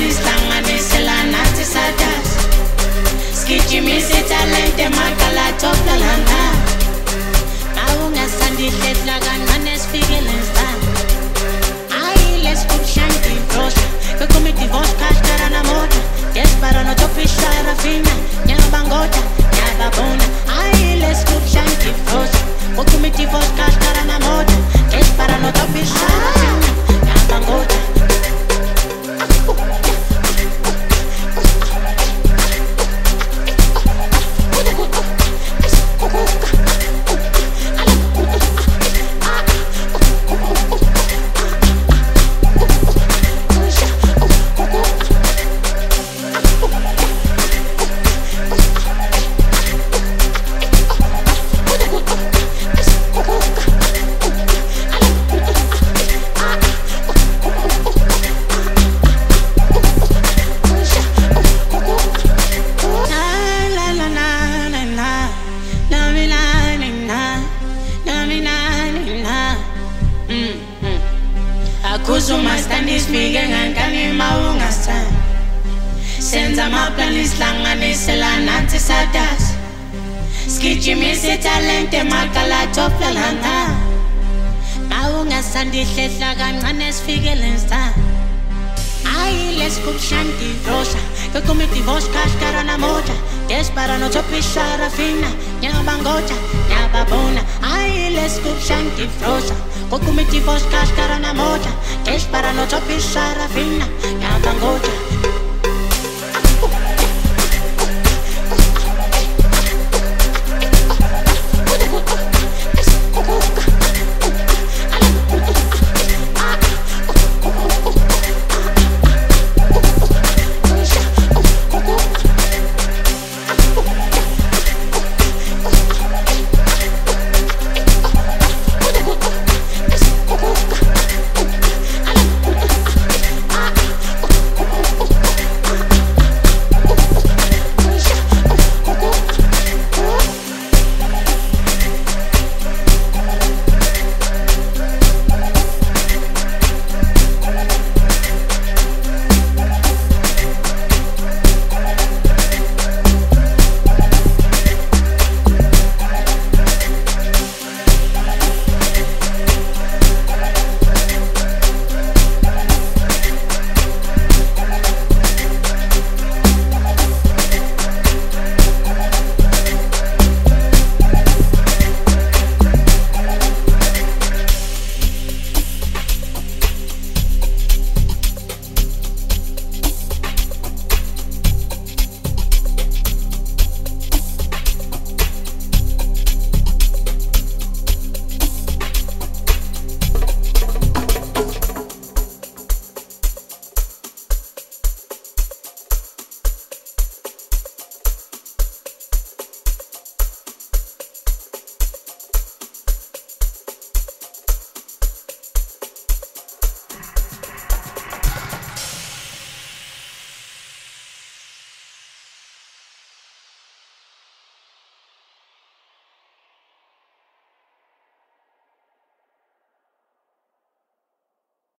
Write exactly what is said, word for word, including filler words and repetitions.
lisihlanganisela nathi sadas sigijimise talente makala toplalana awungasandihletla kancane sifikele nsana ayi lesikubushandi brosha kakumi divorce cash karana moja desperado topisha rafina nyabangota nyababona ayi lesikubushandi brosha kakumi divorce cash karana moja desperado topisha rafina nyabangota Kuzuma standi sifike ngankani mawungasithandi senza amaplani lisihlanganisela nathi sadas sigijimise talente makala toplalana mawungasandihletla kancane sifikele nsana ayi lesikubushandi brosha kakumi divorce cash karana moja desperado topisha rafina nyabangota nyababona ayi lesikubushandi brosha kakumi divorce cash karana moja desperado topisha rafina nyabangota